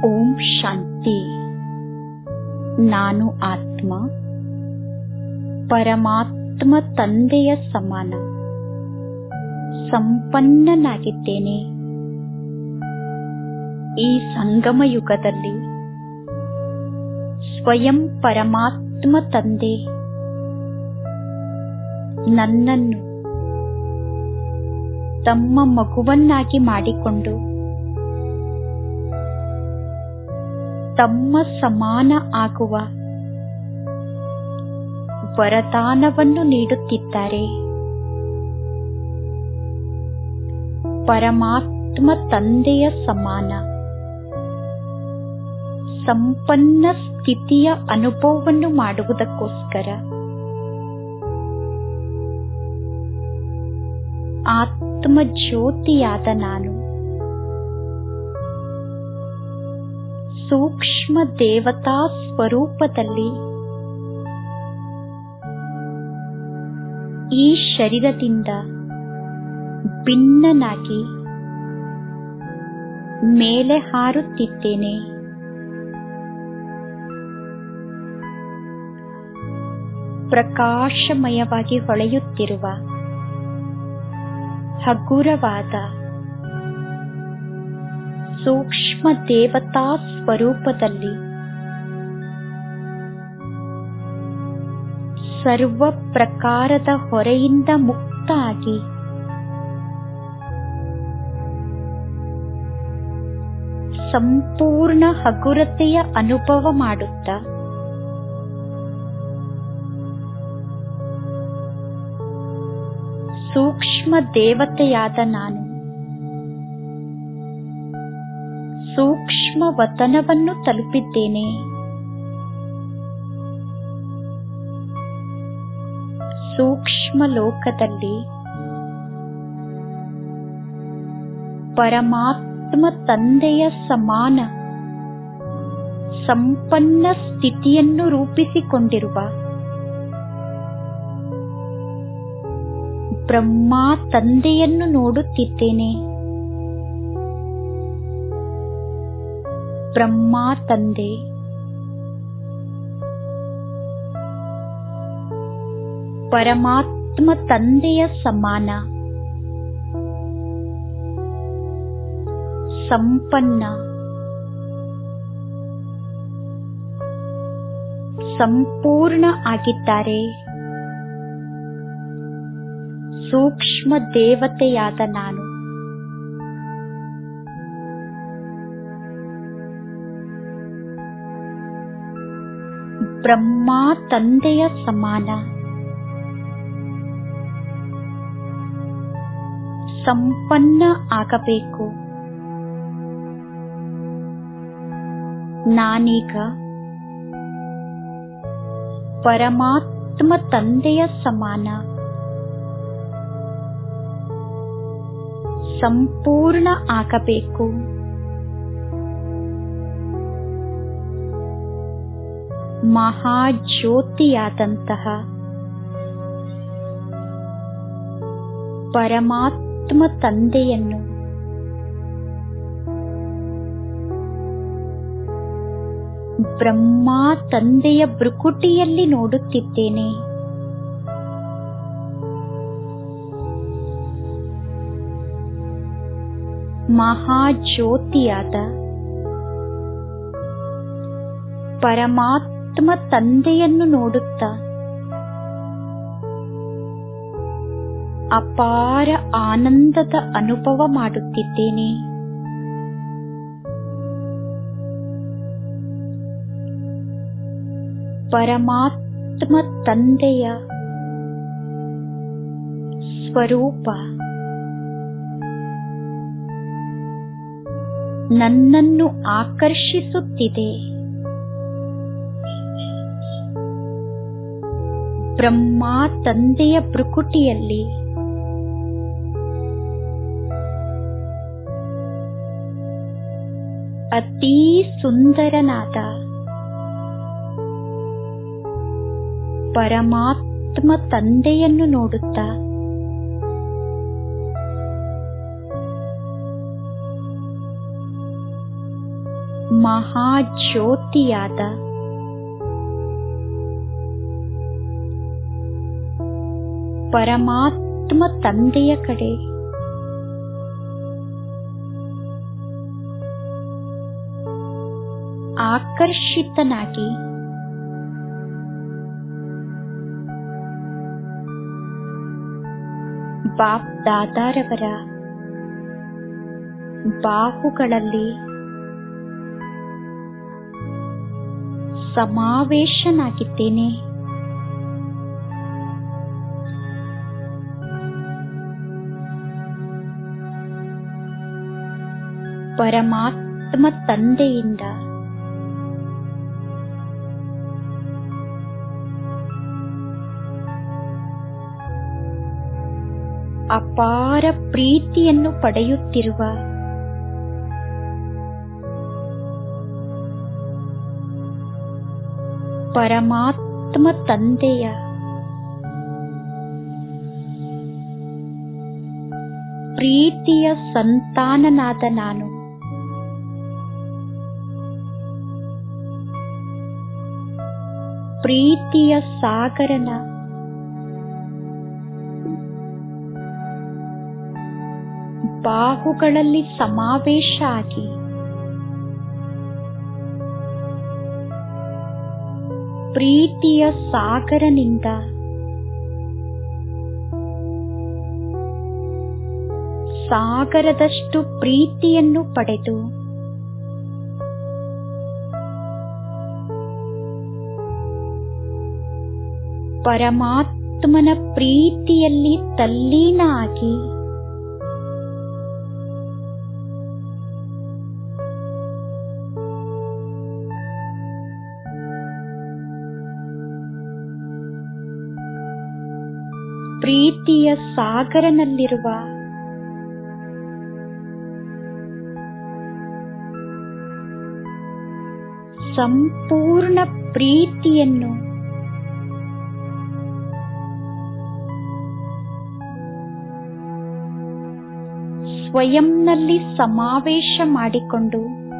ಓಂ ಶಾಂತಿ. ನಾನು ಆತ್ಮ ಪರಮಾತ್ಮ ತಂದೆಯ ಸಮಾನ ಸಂಪನ್ನನಾಗಿದ್ದೇನೆ. ಈ ಸಂಗಮ ಯುಗದಲ್ಲಿ ಸ್ವಯಂ ಪರಮಾತ್ಮ ತಂದೆ ನನ್ನನ್ನು ತಮ್ಮ ಮಗುವನ್ನಾಗಿ ಮಾಡಿಕೊಂಡು ತಮ್ಮ ಸಮಾನ ಆಗುವ ವರದಾನವನ್ನು ನೀಡುತ್ತಿದ್ದಾರೆ. ಪರಮಾತ್ಮ ತಂದೆಯ ಸಮಾನ ಸಂಪನ್ನ ಸ್ಥಿತಿಯ ಅನುಭವವನ್ನು ಮಾಡುವುದಕ್ಕೋಸ್ಕರ ಆತ್ಮ ಜ್ಯೋತಿಯಾದ ನಾನು ಸೂಕ್ಷ್ಮ ದೇವತಾ ಸ್ವರೂಪದಲ್ಲಿ ಈ ಶರೀರದಿಂದ ಭಿನ್ನನಾಗಿ ಮೇಲೆ ಹಾರುತ್ತಿದ್ದೇನೆ. ಪ್ರಕಾಶಮಯವಾಗಿ ಹೊಳೆಯುತ್ತಿರುವ ಹಗುರವಾದ ಸೂಕ್ಷ್ಮ ದೇವತಾ ಸ್ವರೂಪದಲ್ಲಿ ಸರ್ವ ಪ್ರಕಾರದ ಹೊರೆಯಿಂದ ಮುಕ್ತ ಆಗಿ ಸಂಪೂರ್ಣ ಹಗುರತೆಯ ಅನುಭವ ಮಾಡುತ್ತಾ ಸೂಕ್ಷ್ಮ ದೇವತೆಯಾದ ನಾನು ಸೂಕ್ಷ್ಮ ವತನವನ್ನು ತಲುಪಿದ್ದೇನೆ. ಸೂಕ್ಷ್ಮ ಲೋಕದಲ್ಲಿ ಪರಮಾತ್ಮ ತಂದೆಯ ಸಮಾನ ಸಂಪನ್ನ ಸ್ಥಿತಿಯನ್ನು ರೂಪಿಸಿಕೊಂಡಿರುವ ಬ್ರಹ್ಮ ತಂದೆಯನ್ನು ನೋಡುತ್ತಿದ್ದೇನೆ. ಬ್ರಹ್ಮ ತಂದೆ ಪರಮಾತ್ಮ ತಂದೆಯ ಸಮಾನ ಸಂಪನ್ನ ಸಂಪೂರ್ಣ ಆಗಿದ್ದಾರೆ. ಸೂಕ್ಷ್ಮ ದೇವತೆಯಾದ ನಾನು ಬ್ರಹ್ಮ ತಂದೆಯ ಸಮಾನ ಸಂಪನ್ನ ಆಗಬೇಕು. ನಾನೀಗ ಪರಮಾತ್ಮ ತಂದೆಯ ಸಮಾನ ಸಂಪೂರ್ಣ ಆಗಬೇಕು. ಮಹಾಜ್ಯೋತಿಯಾದಂತಹ ಪರಮಾತ್ಮ ತಂದೆಯನ್ನು ಬ್ರಹ್ಮ ತಂದೆಯ ಭ್ರುಕುಟಿಯಲ್ಲಿ ನೋಡುತ್ತಿದ್ದೇನೆ. ಮಹಾಜ್ಯೋತಿಯಾದ ಪರಮಾತ್ಮ ತಂದೆಯನ್ನು ನೋಡುತ್ತಾ ಅಪಾರ ಆನಂದದ ಅನುಭವ ಮಾಡುತ್ತಿದ್ದೇನೆ. ಪರಮಾತ್ಮ ತಂದೆಯ ಸ್ವರೂಪ ನನ್ನನ್ನು ಆಕರ್ಷಿಸುತ್ತಿದೆ. ಬ್ರಹ್ಮ ತಂದೆಯ ಭ್ರುಕುಟಿಯಲ್ಲಿ ಅತೀ ಸುಂದರನಾದ ಪರಮಾತ್ಮ ತಂದೆಯನ್ನು ನೋಡುತ್ತಾ ಮಹಾಜ್ಯೋತಿಯಾದ ಪರಮಾತ್ಮ ತಂದೆಯ ಕಡೆ ಆಕರ್ಷಿತನಾಗಿ ಬಾಪ್ ದಾದಾರವರ ಬಾಹುಗಳಲ್ಲಿ ಸಮಾವೇಶನಾಗಿದ್ದೇನೆ. ಪರಮಾತ್ಮ ತಂದೆಯಿಂದ ಅಪಾರ ಪ್ರೀತಿಯನ್ನು ಪಡೆಯುತ್ತಿರುವ ಪರಮಾತ್ಮ ತಂದೆಯ ಪ್ರೀತಿಯ ಸಂತಾನನಾದ ನಾನು ಪ್ರೀತಿಯ ಸಾಗರನ ಬಾಹುಗಳಲ್ಲಿ ಸಮಾವೇಶ ಆಗಿ ಪ್ರೀತಿಯ ಸಾಗರನಿಂದ ಸಾಗರದಷ್ಟು ಪ್ರೀತಿಯನ್ನು ಪಡೆದು ಪರಮಾತ್ಮನ ಪ್ರೀತಿಯಲ್ಲಿ ತಲ್ಲೀನ ಆಗಿ ಪ್ರೀತಿಯ ಸಾಗರನಲ್ಲಿರುವ ಸಂಪೂರ್ಣ ಪ್ರೀತಿಯನ್ನು ಸ್ವಯಂನಲ್ಲಿ ಸಮಾವೇಶ ಮಾಡಿಕೊಂಡು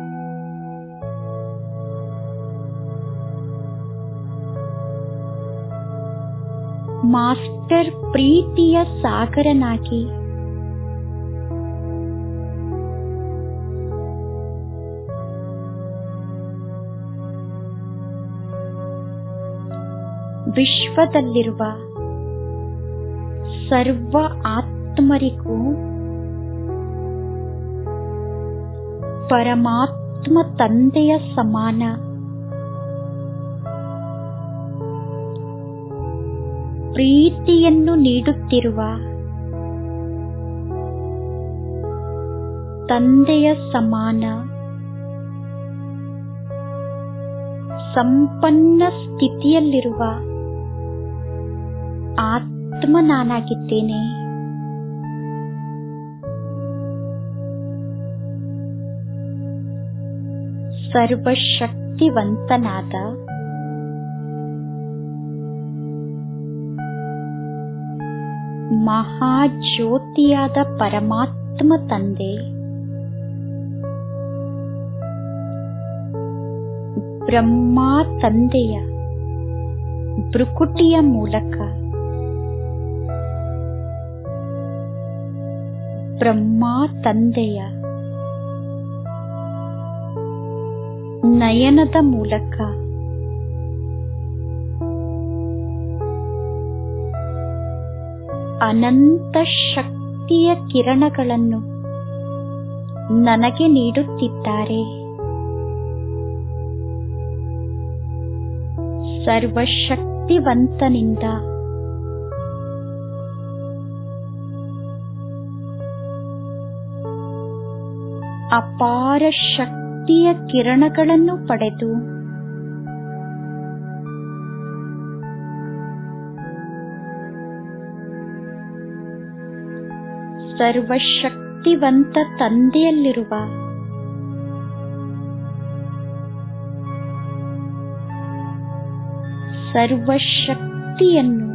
ಮಾಸ್ಟರ್ ಪ್ರೀತಿಯ ಸಾಗರನಾಗಿ ವಿಶ್ವದಲ್ಲಿರುವ ಸರ್ವ ಆತ್ಮರಿಗೂ ಪರಮಾತ್ಮ ತಂದೆಯ ಸಮಾನ ಪ್ರೀತಿಯನ್ನು ನೀಡುತ್ತಿರುವ ತಂದೆಯ ಸಮಾನ ಸಂಪನ್ನ ಸ್ಥಿತಿಯಲ್ಲಿರುವ ಆತ್ಮ ನಾನಾಗಿದ್ದೇನೆ. ಸರ್ವಶಕ್ತಿವಂತನಾದ ಮಹಾಜ್ಯೋತಿಯಾದ ಪರಮಾತ್ಮ ತಂದೆ ಬ್ರಹ್ಮ ತಂದೆಯ ಭ್ರುಕುಟಿಯ ಮೂಲಕ ಬ್ರಹ್ಮ ತಂದೆಯ ನಯನದ ಮೂಲಕ ಅನಂತ ಶಕ್ತಿಯ ಕಿರಣಗಳನ್ನು ನನಗೆ ನೀಡುತ್ತಿದ್ದಾರೆ. ಸರ್ವಶಕ್ತಿವಂತನಿಂದ ಅಪಾರ ಶಕ್ತಿಯ ಕಿರಣಗಳನ್ನು ಪಡೆದು ಸರ್ವಶಕ್ತಿವಂತ ತಂದೆಯಲ್ಲಿರುವ ಸರ್ವಶಕ್ತಿಯನ್ನು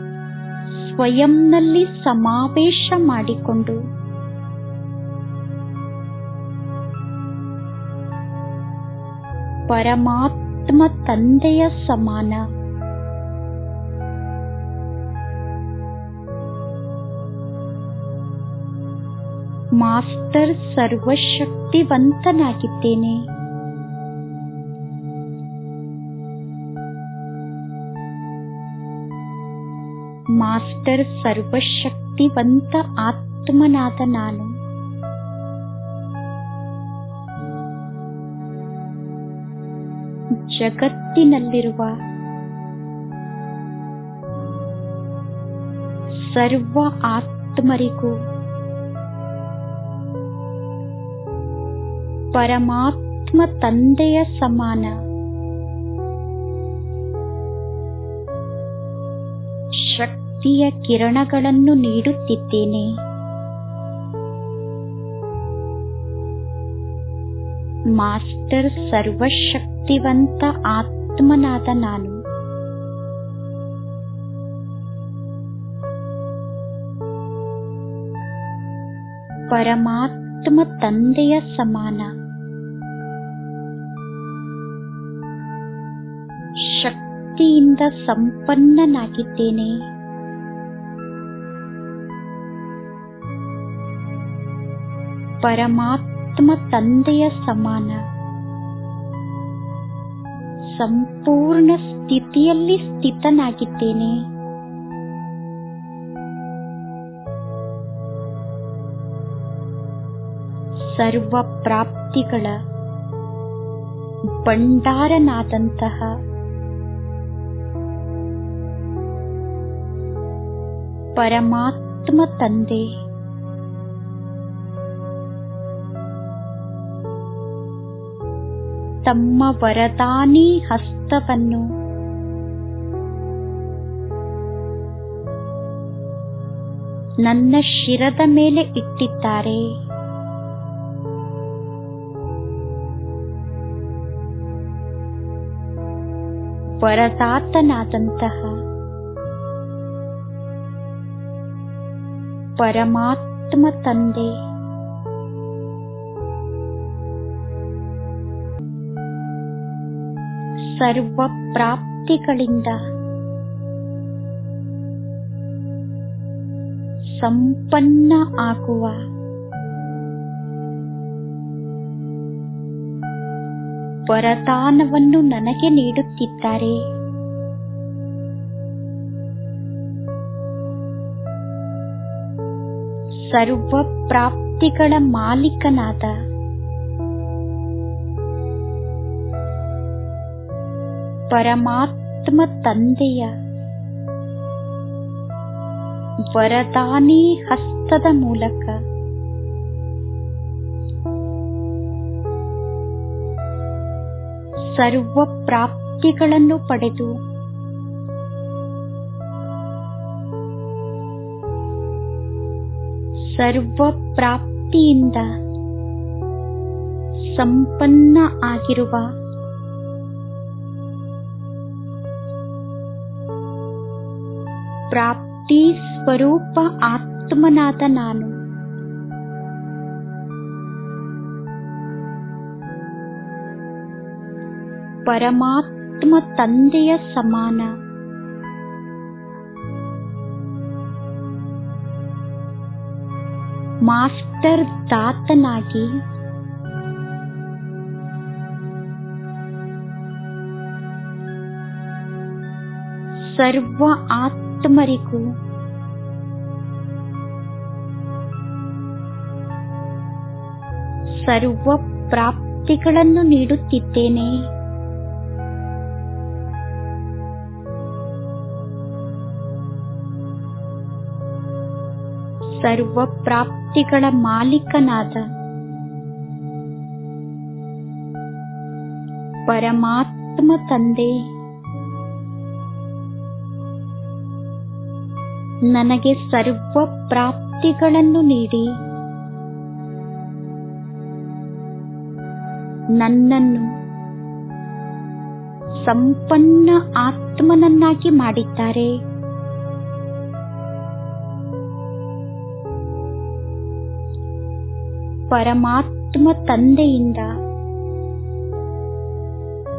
ಸ್ವಯಂನಲ್ಲಿ ಸಮಾವೇಶ ಮಾಡಿಕೊಂಡು ಪರಮಾತ್ಮ ತಂದೆಯ ಸಮಾನ. ಮಾಸ್ಟರ್ ಸರ್ವಶಕ್ತಿವಂತನಾಗಿದ್ದೇನೆ. ಮಾಸ್ಟರ್ ಸರ್ವಶಕ್ತಿವಂತ ಆತ್ಮನಾದ ನಾನು. ಜಗತ್ತಿನಲ್ಲಿರುವ ಸರ್ವ ಆತ್ಮರಿಗೂ ಪರಮಾತ್ಮ ತಂದೆಯ ಸಮಾನ ಶಕ್ತಿಯ ಕಿರಣಗಳನ್ನು ನೀಡುತ್ತಿದ್ದೇನೆ. ಮಾಸ್ಟರ್ ಸರ್ವಶಕ್ತಿವಂತ ಆತ್ಮನಾದ ನಾನು. ಪರಮಾತ್ಮ ತಂದೆಯ ಸಮಾನ ಶಕ್ತಿಯಿಂದ ಸಂಪನ್ನನಾಗಿದ್ದೇನೆ. ಪರಮಾತ್ಮ ತಂದೆಯ ಸಮಾನ ಸಂಪೂರ್ಣ ಸ್ಥಿತಿಯಲ್ಲಿ ಸ್ಥಿತನಾಗಿದ್ದೇನೆ. ಸರ್ವ ಪ್ರಾಪ್ತಿಗಳ ಭಂಡಾರನಾದಂತಹ ಪರಮಾತ್ಮ ತಂದೆ ತಮ್ಮ ವರದಾನಿ ಹಸ್ತವನ್ನು ನನ್ನ ಶಿರದ ಮೇಲೆ ಇಟ್ಟಿದ್ದಾರೆ. ವರದಾತನಾದಂತಹ ಪರಮಾತ್ಮ ತಂದೆ ಸರ್ವ ಪ್ರಾಪ್ತಿಗಳಿಂದ ಸಂಪನ್ನ ಆಗುವ ವರದಾನವನ್ನು ನನಗೆ ನೀಡುತ್ತಿದ್ದಾರೆ. ಸರ್ವ ಪ್ರಾಪ್ತಿಗಳ ಮಾಲೀಕನಾದ ಪರಮಾತ್ಮ ತಂದೆಯ ವರದಾನಿ ಹಸ್ತದ ಮೂಲಕ ಸರ್ವ ಪ್ರಾಪ್ತಿಗಳನ್ನು ಪಡೆದು ಸರ್ವ ಪ್ರಾಪ್ತಿಯಿಂದ ಸಂಪನ್ನ ಆಗಿರುವ ಪ್ರಾಪ್ತಿ ಸ್ವರೂಪ ಆತ್ಮನಾದ ನಾನು. ಪರಮಾತ್ಮ ತಂದೆಯ ಸಮಾನ ಮಾಸ್ಟರ್ ದಾತನಾಗಿ ಸರ್ವ ಆತ್ಮರಿಗೂ ಸರ್ವ ಪ್ರಾಪ್ತಿಗಳನ್ನು ನೀಡುತ್ತಿದ್ದೇನೆ. ಸರ್ವ ಪ್ರಾಪ್ತಿಗಳ ಮಾಲೀಕನಾದ ಪರಮಾತ್ಮ ತಂದೆ ನನಗೆ ಸರ್ವ ಪ್ರಾಪ್ತಿಗಳನ್ನು ನೀಡಿ ನನ್ನನ್ನು ಸಂಪನ್ನ ಆತ್ಮನನ್ನಾಗಿ ಮಾಡಿದ್ದಾರೆ. ಪರಮಾತ್ಮ ತಂದೆಯಿಂದ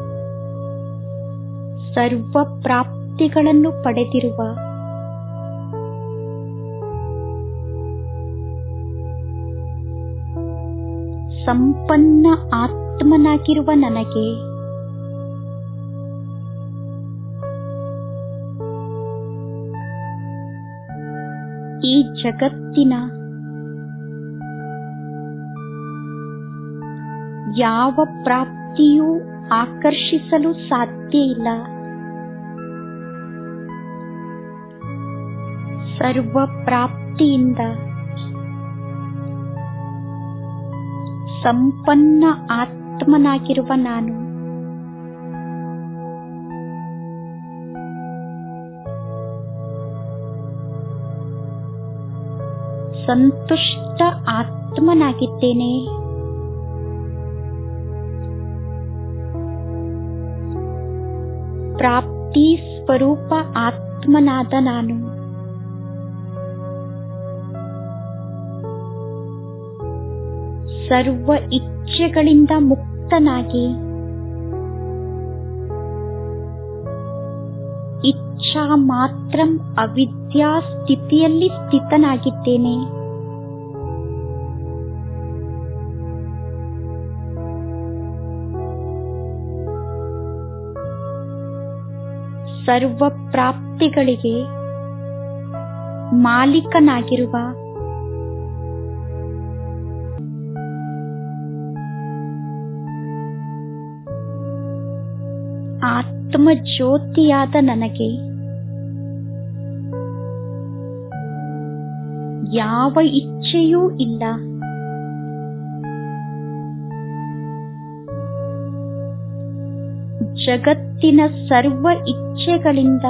ಸರ್ವ ಪ್ರಾಪ್ತಿಗಳನ್ನು ಪಡೆದಿರುವ ಸಂಪನ್ನ ಆತ್ಮನಾಗಿರುವ ನನಗೆ ಈ ಜಗತ್ತಿನ ಯಾವ ಪ್ರಾಪ್ತಿಯೂ ಆಕರ್ಷಿಸಲು ಸಾಧ್ಯ ಇಲ್ಲ. ಸರ್ವ ಪ್ರಾಪ್ತಿಯಿಂದ ಸಂಪನ್ನ ಆತ್ಮನಾಗಿರುವ ನಾನು ಸಂತುಷ್ಟ ಆತ್ಮನಾಗಿದ್ದೇನೆ. ಪ್ರಾಪ್ತಿ ಸ್ವರೂಪ ಆತ್ಮನಾದ ನಾನು ಸರ್ವ ಇಚ್ಛೆಗಳಿಂದ ಮುಕ್ತನಾಗಿ ಇಚ್ಛಾ ಮಾತ್ರಂ ಅವಿದ್ಯಾ ಸ್ಥಿತಿಯಲ್ಲಿ ಸ್ಥಿತನಾಗಿದ್ದೇನೆ. ಸರ್ವ ಪ್ರಾಪ್ತಿಗಳಿಗೆ ಮಾಲೀಕನಾಗಿರುವ ಆತ್ಮ ಜ್ಯೋತಿಯಾದ ನನಗೆ ಯಾವ ಇಚ್ಛೆಯೂ ಇಲ್ಲ. ಜಗತ್ತಿನ ಸರ್ವ ಇಚ್ಛೆಗಳಿಂದ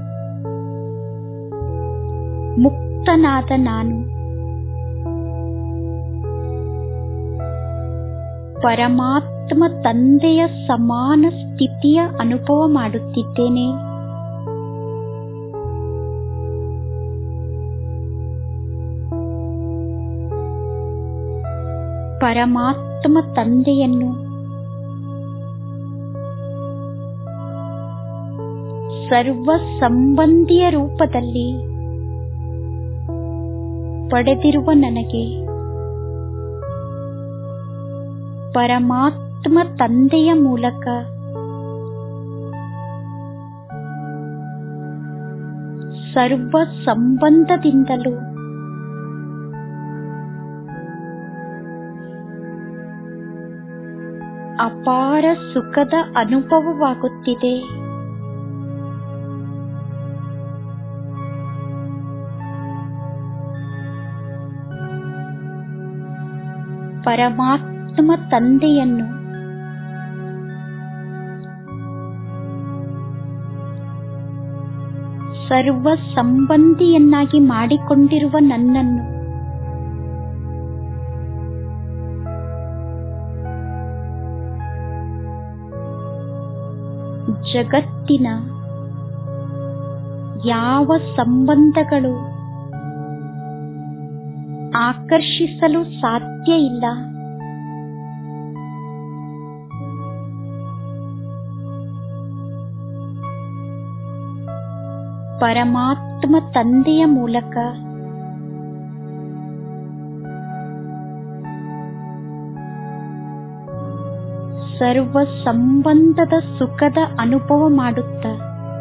ಮುಕ್ತನಾದ ನಾನು ಪರಮಾತ್ಮ ತಂದೆಯ ಸಮಾನ ಸ್ಥಿತಿಯ ಅನುಭವ ಮಾಡುತ್ತಿದ್ದೇನೆ. ಪರಮಾತ್ಮ ತಂದೆಯನ್ನು ಸರ್ವ ಸಂಬಂಧಿಯ ರೂಪದಲ್ಲಿ ಪಡೆದಿರುವ ನನಗೆ ಪರಮಾತ್ಮ ತಂದೆಯ ಮೂಲಕ ಸರ್ವ ಸಂಬಂಧದಿಂದಲೂ ಅಪಾರ ಸುಖದ ಅನುಭವವಾಗುತ್ತಿದೆ. ಪರಮಾತ್ಮ ತಂದೆಯನ್ನು ಸರ್ವ ಸಂಬಂಧಿಯನ್ನಾಗಿ ಮಾಡಿಕೊಂಡಿರುವ ನನ್ನನ್ನು ಜಗತ್ತಿನ ಯಾವ ಸಂಬಂಧಗಳು ಆಕರ್ಷಿಸಲು ಸಾಧ್ಯ ಇಲ್ಲ. ಪರಮಾತ್ಮ ತಂದೆಯ ಮೂಲಕ ಸರ್ವ ಸಂಬಂಧದ ಸುಖದ ಅನುಭವ ಮಾಡುತ್ತಾ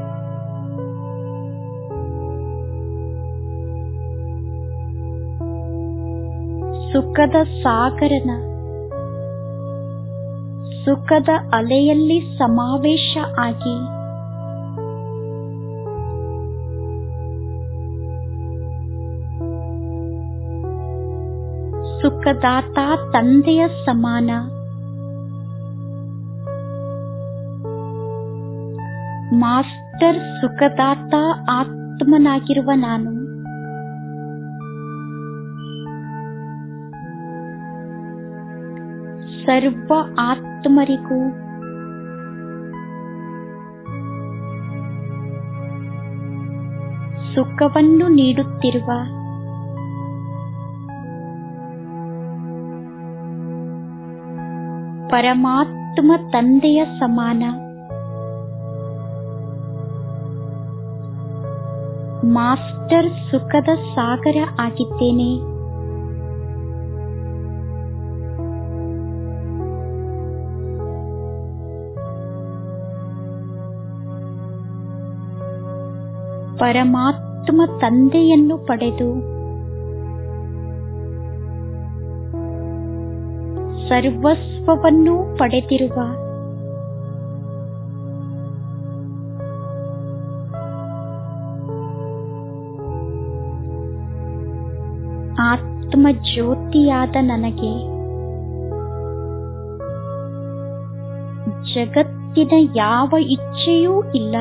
ಸುಖದ ಸಾಗರನ ಸುಖದ ಅಲೆಯಲ್ಲಿ ಸಮಾವೇಶ ಆಗಿ ಸುಖದಾತ ತಂದೆಯ ಸಮಾನ ಮಾಸ್ಟರ್ ಸುಖದಾತ ಆತ್ಮನಾಗಿರುವ ನಾನು ಸರ್ವ ಆತ್ಮರಿಗೂ ಸುಖವನ್ನು ನೀಡುತ್ತಿರುವ ಪರಮಾತ್ಮ ತಂದೆಯ ಸಮಾನ ಮಾಸ್ಟರ್ ಸುಖದ ಸಾಗರ ಆಗಿದ್ದೇನೆ. ಪರಮಾತ್ಮ ತಂದೆಯನ್ನು ಪಡೆದು ಸರ್ವಸ್ವವನ್ನು ಪಡೆದಿರುವ ಆತ್ಮ ಜ್ಯೋತಿಯಾದ ನನಗೆ ಜಗತ್ತಿನ ಯಾವ ಇಚ್ಛೆಯೂ ಇಲ್ಲ.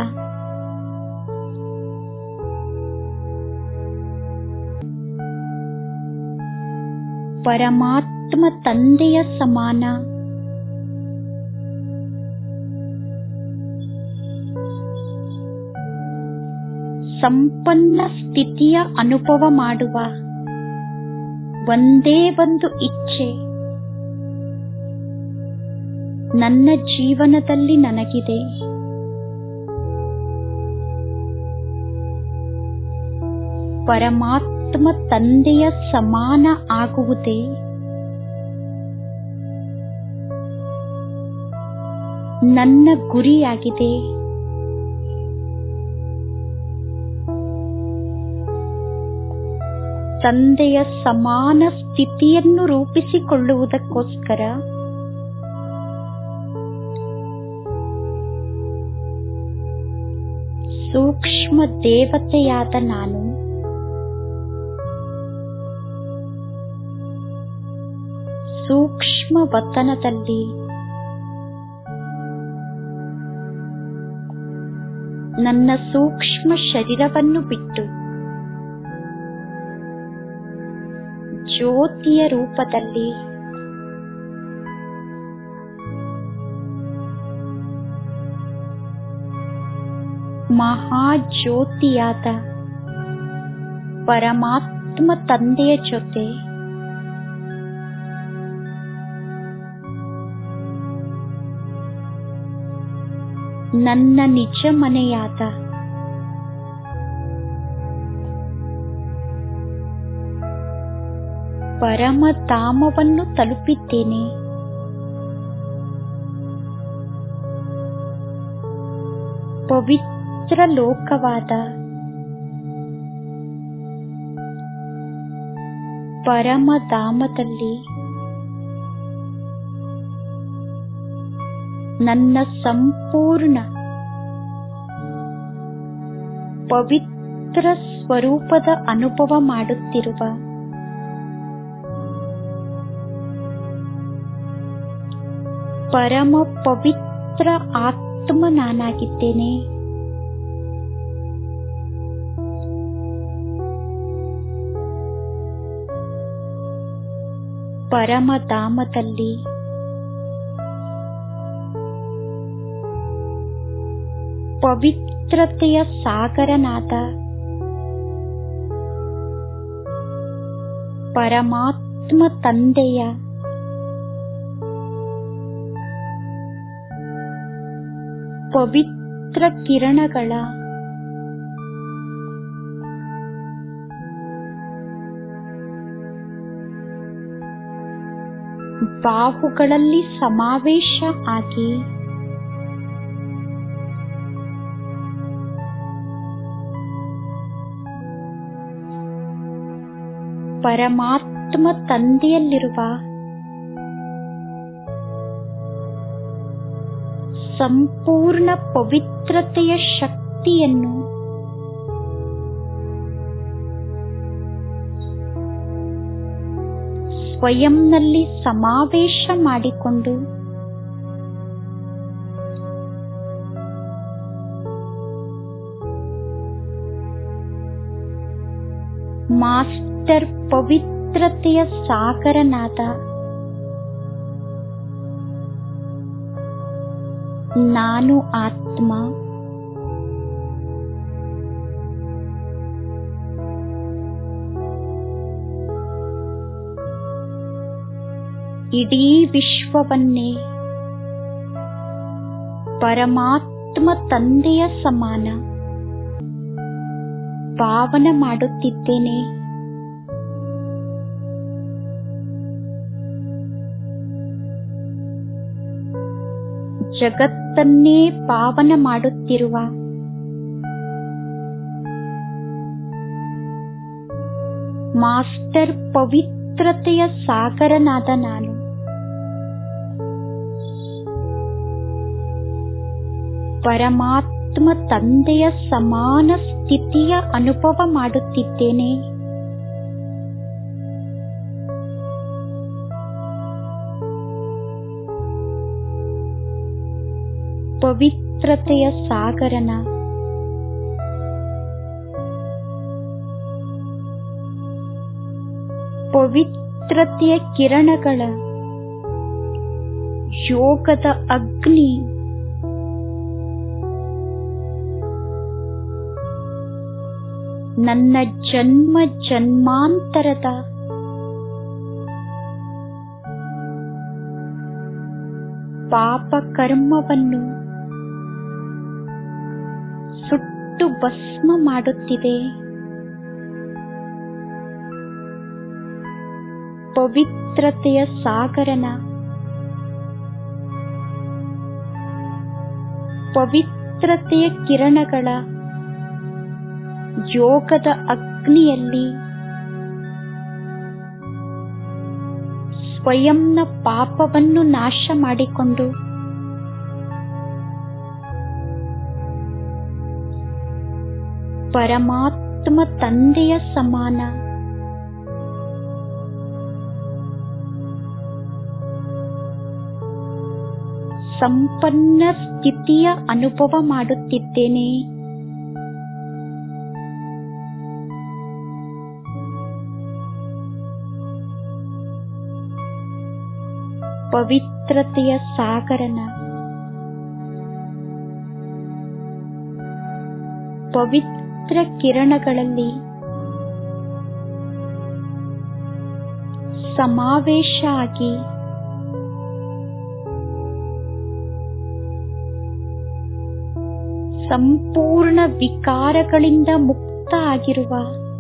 ಪರಮಾತ್ಮ ತಂದೆಯ ಸಮಾನ ಸಂಪನ್ನ ಸ್ಥಿತಿಯ ಅನುಭವ ಮಾಡುವ ಒಂದೇ ಒಂದು ಇಚ್ಛೆ ನನ್ನ ಜೀವನದಲ್ಲಿ ನನಗಿದೆ. ಪರಮಾತ್ಮ ತಂದೆಯ ಸಮಾನ ಆಗುವುದೇ ನನ್ನ ಗುರಿಯಾಗಿದೆ. ತಂದೆಯ ಸಮಾನ ಸ್ಥಿತಿಯನ್ನು ರೂಪಿಸಿಕೊಳ್ಳುವುದಕ್ಕೋಸ್ಕರ ಸೂಕ್ಷ್ಮ ದೇವತೆಯಾದ ನಾನು ಸೂಕ್ಷ್ಮ ವತನದಲ್ಲಿ ನನ್ನ ಸೂಕ್ಷ್ಮ ಶರೀರವನ್ನು ಬಿಟ್ಟು ಜ್ಯೋತಿಯ ರೂಪದಲ್ಲಿ ಮಹಾಜ್ಯೋತಿಯಾದ ಪರಮಾತ್ಮ ತಂದೆಯ ಜೊತೆ ನನ್ನ ನಿಜ ಮನೆಯಾದ ಪರಮಧಾಮವನ್ನು ತಲುಪಿದ್ದೇನೆ. ಪವಿತ್ರ ಲೋಕವಾದ ಪರಮಧಾಮದಲ್ಲಿ ನನ್ನ ಸಂಪೂರ್ಣ ಪವಿತ್ರ ಸ್ವರೂಪದ ಅನುಭವ ಮಾಡುತ್ತಿರುವ ಪರಮ ಪವಿತ್ರ ಆತ್ಮ ನಾನಾಗಿದ್ದೇನೆ. ಪರಮಧಾಮದಲ್ಲಿ ಪವಿತ್ರತೆಯ ಸಾಗರನಾದ ಪರಮಾತ್ಮ ತಂದೆಯ ಪವಿತ್ರ ಕಿರಣಗಳ ಬಾಹುಗಳಲ್ಲಿ ಸಮಾವೇಶ ಆಗಿ ಪರಮಾತ್ಮ ತಂದೆಯಲ್ಲಿರುವ ಸಂಪೂರ್ಣ ಪವಿತ್ರತೆಯ ಶಕ್ತಿಯನ್ನು ಸ್ವಯಂನಲ್ಲಿ ಸಮಾವೇಶ ಮಾಡಿಕೊಂಡು ಮಾಸ್ಟರ್ ಪವಿತ್ರತೆಯ ಸಾಗರನಾದ ನಾನು ಆತ್ಮ ಇಡೀ ವಿಶ್ವವನ್ನೇ ಪರಮಾತ್ಮ ತಂದೆಯ ಸಮಾನ ಭಾವನೆ ಮಾಡುತ್ತಿದ್ದೇನೆ. ಜಗತ್ತನ್ನೇ ಪಾವನ ಮಾಡುತ್ತಿರುವ ಮಾಸ್ಟರ್ ಪವಿತ್ರತೆಯ ಸಾಗರನಾದ ನಾನು ಪರಮಾತ್ಮ ತಂದೆಯ ಸಮಾನ ಸ್ಥಿತಿಯ ಅನುಭವ ಮಾಡುತ್ತಿದ್ದೇನೆ. ಪವಿತ್ರತೆಯ ಸಾಗರನ ಪವಿತ್ರತೆಯ ಕಿರಣಗಳ ಯೋಗದ ಅಗ್ನಿ ನನ್ನ ಜನ್ಮ ಜನ್ಮಾಂತರದ ಪಾಪ ಕರ್ಮವನ್ನು ಸುಟ್ಟು ಭಸ್ಮ ಮಾಡುತ್ತಿದೆ. ಪವಿತ್ರತೆಯ ಸಾಗರನ ಪವಿತ್ರತೆಯ ಕಿರಣಗಳ ಯೋಗದ ಅಗ್ನಿಯಲ್ಲಿ ಸ್ವಯಂನ ಪಾಪವನ್ನು ನಾಶ ಮಾಡಿಕೊಂಡು ಪರಮಾತ್ಮ ತಂದೆಯ ಸಮಾನ ಸಂಪನ್ನ ಸ್ಥಿತಿಯ ಅನುಭವ ಮಾಡುತ್ತಿದ್ದೇನೆ. ಪವಿತ್ರತೆಯ ಸಾಗರನ ಪವಿತ್ರ ಕಿರಣಗಳಲ್ಲಿ ಸಮಾವೇಶ ಆಗಿ ಸಂಪೂರ್ಣ ವಿಕಾರಗಳಿಂದ ಮುಕ್ತ ಆಗಿರುವ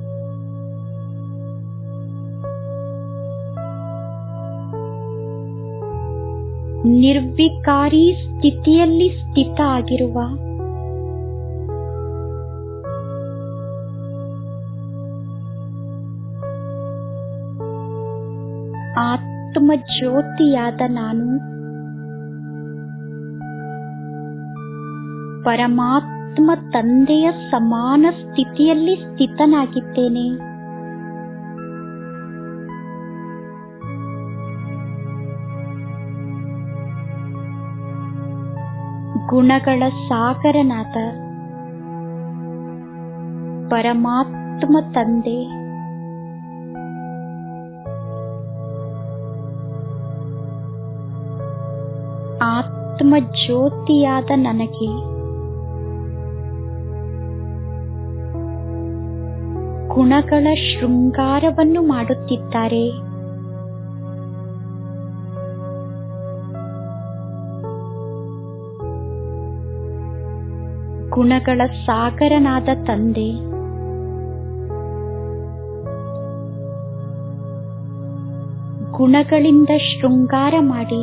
ನಿರ್ವಿಕಾರಿ ಸ್ಥಿತಿಯಲ್ಲಿ ಸ್ಥಿತ ಆಗಿರುವ ಆತ್ಮ ಜ್ಯೋತಿಯಾದ ನಾನು ಪರಮಾತ್ಮ ತಂದೆಯ ಸಮಾನ ಸ್ಥಿತಿಯಲ್ಲಿ ಸ್ಥಿತನಾಗಿದ್ದೇನೆ. ಗುಣಗಳ ಸಾಗರನಾದ ಪರಮಾತ್ಮ ತಂದೆ ಆತ್ಮ ಜ್ಯೋತಿಯಾದ ನನಗೆ ಗುಣಗಳ ಶೃಂಗಾರವನ್ನು ಮಾಡುತ್ತಿದ್ದಾರೆ. ಗುಣಗಳ ಸಾಗರನಾದ ತಂದೆ ಗುಣಗಳಿಂದ ಶೃಂಗಾರ ಮಾಡಿ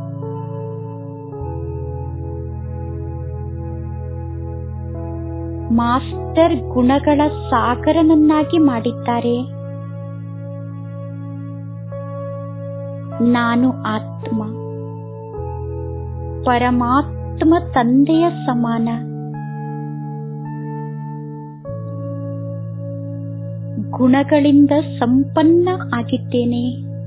ಮಾಸ್ಟರ್ ಗುಣಗಳ ಸಾಗರನನ್ನಾಗಿ ಮಾಡಿದ್ದಾರೆ. ನಾನು ಆತ್ಮ ಪರಮಾತ್ಮ ತಂದೆಯ ಸಮಾನ ಗುಣಗಳಿಂದ ಸಂಪನ್ನ ಆಗಿದ್ದೇನೆ.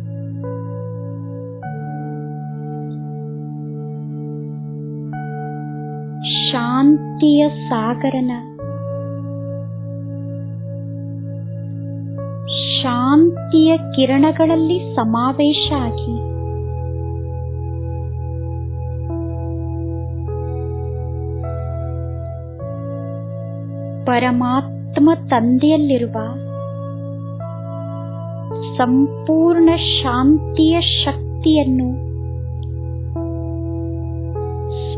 ಶಾಂತಿಯ ಸಾಗರನ ಶಾಂತಿಯ ಕಿರಣಗಳಲ್ಲಿ ಸಮಾವೇಶ ಆಗಿ ಪರಮಾತ್ಮ ತಂದೆಯಲ್ಲಿರುವ ಸಂಪೂರ್ಣ ಶಾಂತಿಯ ಶಕ್ತಿಯನ್ನು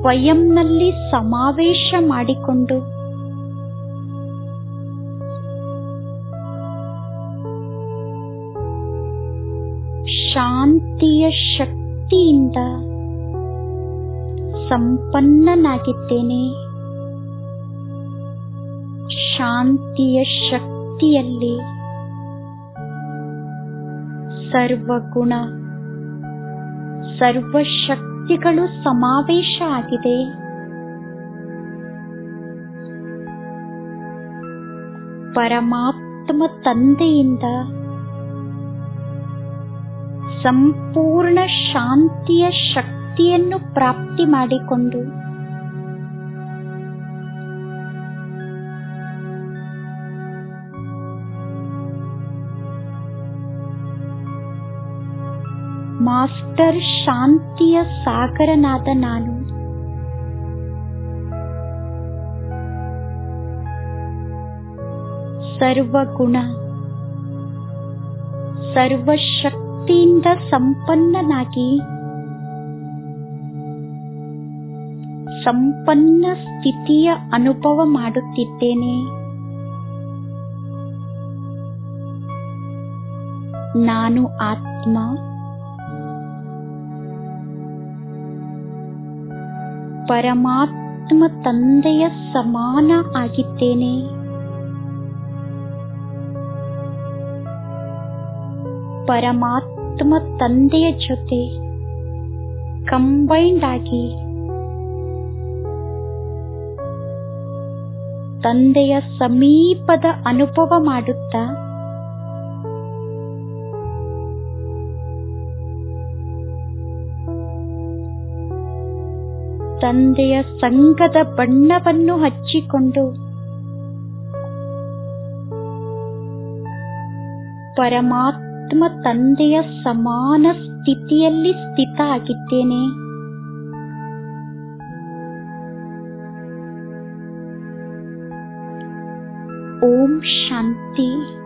ಸ್ವಯಂನಲ್ಲಿ ಸಮಾವೇಶ ಮಾಡಿಕೊಂಡು ಶಾಂತಿಯ ಶಕ್ತಿಯಿಂದ ಸಂಪನ್ನನಾಗಿದ್ದೇನೆ. ಶಾಂತಿಯ ಶಕ್ತಿಯಲ್ಲಿ ಸರ್ವಗುಣ ಸರ್ವಶಕ್ತಿಗಳು ಸಮಾವೇಶ ಆಗಿದೆ. ಪರಮಾತ್ಮ ತಂದೆಯಿಂದ ಸಂಪೂರ್ಣ ಶಾಂತಿಯ ಶಕ್ತಿಯನ್ನು ಪ್ರಾಪ್ತಿ ಮಾಡಿಕೊಂಡು ಮಾಸ್ಟರ್ ಶಾಂತಿಯ ಸಾಗರನಾದ ನಾನು ಸರ್ವಗುಣ ಸರ್ವಶಕ್ತಿಯಿಂದ ಸಂಪನ್ನನಾಗಿ ಸಂಪನ್ನ ಸ್ಥಿತಿಯ ಅನುಭವ ಮಾಡುತ್ತಿದ್ದೇನೆ. ನಾನು ಆತ್ಮ ಪರಮಾತ್ಮ ತಂದೆಯ ಸಮಾನ ಆಗಿದ್ದೇನೆ. ಪರಮಾತ್ಮ ತಂದೆಯ ಜೊತೆ ಕಂಬೈನ್ಡ್ ಆಗಿ ತಂದೆಯ ಸಮೀಪದ ಅನುಭವ ಮಾಡುತ್ತಾ ತಂದೆಯ ಸಂಗದ ಬಣ್ಣವನ್ನು ಹಚ್ಚಿಕೊಂಡು ಪರಮಾತ್ಮ ತಂದೆಯ ಸಮಾನ ಸ್ಥಿತಿಯಲ್ಲಿ ಸ್ಥಿತ ಆಗಿದ್ದೇನೆ. ಓಂ ಶಾಂತಿ.